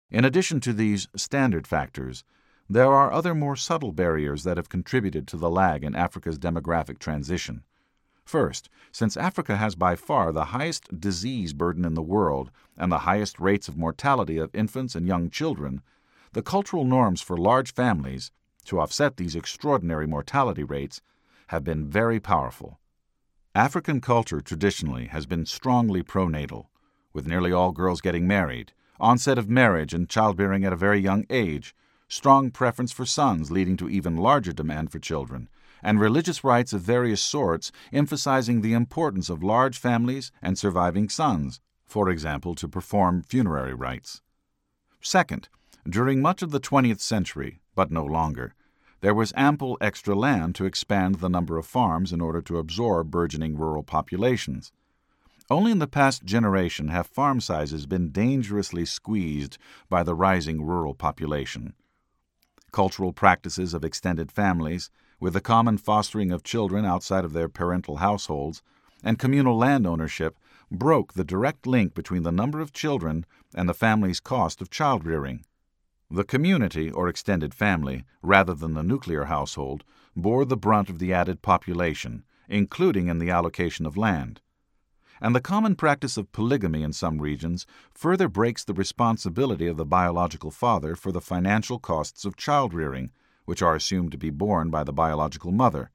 In addition to these standard factors, there are other more subtle barriers that have contributed to the lag in Africa's demographic transition. First, since Africa has by far the highest disease burden in the world and the highest rates of mortality of infants and young children, the cultural norms for large families, to offset these extraordinary mortality rates, have been very powerful. African culture traditionally has been strongly pronatal, with nearly all girls getting married, onset of marriage and childbearing at a very young age, strong preference for sons leading to even larger demand for children, and religious rites of various sorts emphasizing the importance of large families and surviving sons, for example, to perform funerary rites. Second, during much of the 20th century, but no longer, there was ample extra land to expand the number of farms in order to absorb burgeoning rural populations. Only in the past generation have farm sizes been dangerously squeezed by the rising rural population. Cultural practices of extended families, with the common fostering of children outside of their parental households, and communal land ownership broke the direct link between the number of children and the family's cost of child-rearing. The community or extended family, rather than the nuclear household, bore the brunt of the added population, including in the allocation of land. And the common practice of polygamy in some regions further breaks the responsibility of the biological father for the financial costs of child-rearing, which are assumed to be borne by the biological mother.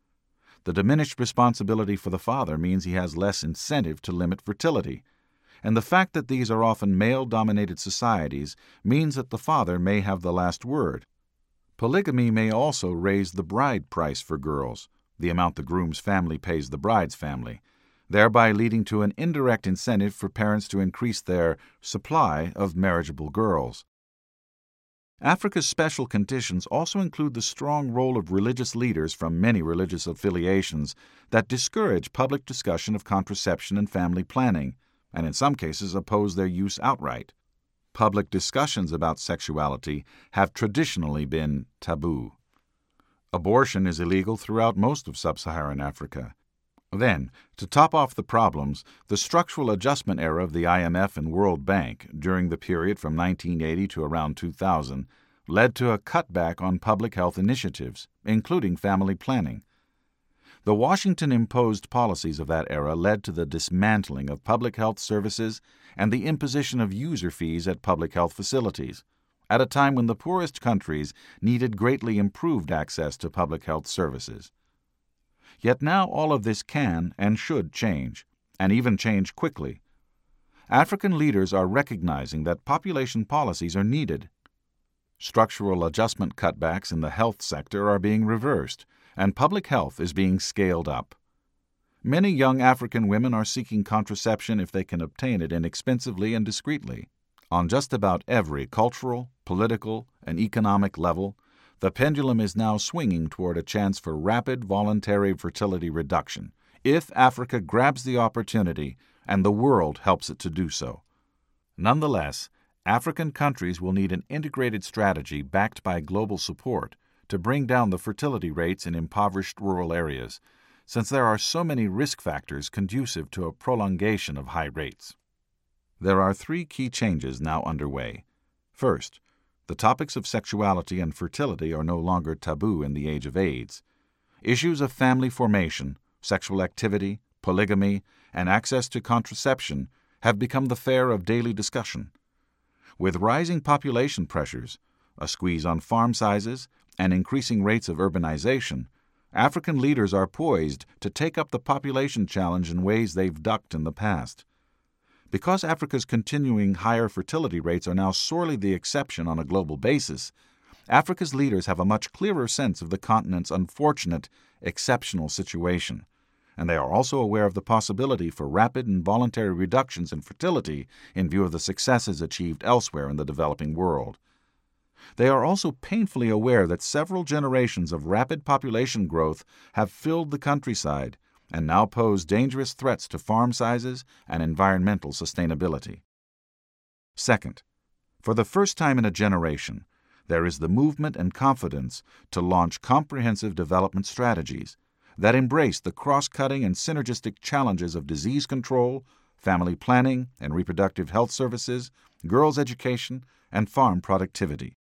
The diminished responsibility for the father means he has less incentive to limit fertility, and the fact that these are often male-dominated societies means that the father may have the last word. Polygamy may also raise the bride price for girls, the amount the groom's family pays the bride's family, thereby leading to an indirect incentive for parents to increase their supply of marriageable girls. Africa's special conditions also include the strong role of religious leaders from many religious affiliations that discourage public discussion of contraception and family planning, and in some cases oppose their use outright. Public discussions about sexuality have traditionally been taboo. Abortion is illegal throughout most of sub-Saharan Africa. Then, to top off the problems, the structural adjustment era of the IMF and World Bank during the period from 1980 to around 2000 led to a cutback on public health initiatives, including family planning. The Washington-imposed policies of that era led to the dismantling of public health services and the imposition of user fees at public health facilities, at a time when the poorest countries needed greatly improved access to public health services. Yet now all of this can and should change, and even change quickly. African leaders are recognizing that population policies are needed. Structural adjustment cutbacks in the health sector are being reversed, and public health is being scaled up. Many young African women are seeking contraception if they can obtain it inexpensively and discreetly. On just about every cultural, political, and economic level, the pendulum is now swinging toward a chance for rapid voluntary fertility reduction, if Africa grabs the opportunity and the world helps it to do so. Nonetheless, African countries will need an integrated strategy backed by global support to bring down the fertility rates in impoverished rural areas, since there are so many risk factors conducive to a prolongation of high rates. There are 3 key changes now underway. First, the topics of sexuality and fertility are no longer taboo in the age of AIDS. Issues of family formation, sexual activity, polygamy, and access to contraception have become the fare of daily discussion. With rising population pressures, a squeeze on farm sizes, and increasing rates of urbanization, African leaders are poised to take up the population challenge in ways they've ducked in the past. Because Africa's continuing higher fertility rates are now sorely the exception on a global basis, Africa's leaders have a much clearer sense of the continent's unfortunate, exceptional situation, and they are also aware of the possibility for rapid and voluntary reductions in fertility in view of the successes achieved elsewhere in the developing world. They are also painfully aware that several generations of rapid population growth have filled the countryside and now pose dangerous threats to farm sizes and environmental sustainability. Second, for the first time in a generation, there is the movement and confidence to launch comprehensive development strategies that embrace the cross-cutting and synergistic challenges of disease control, family planning and reproductive health services, girls' education, and farm productivity.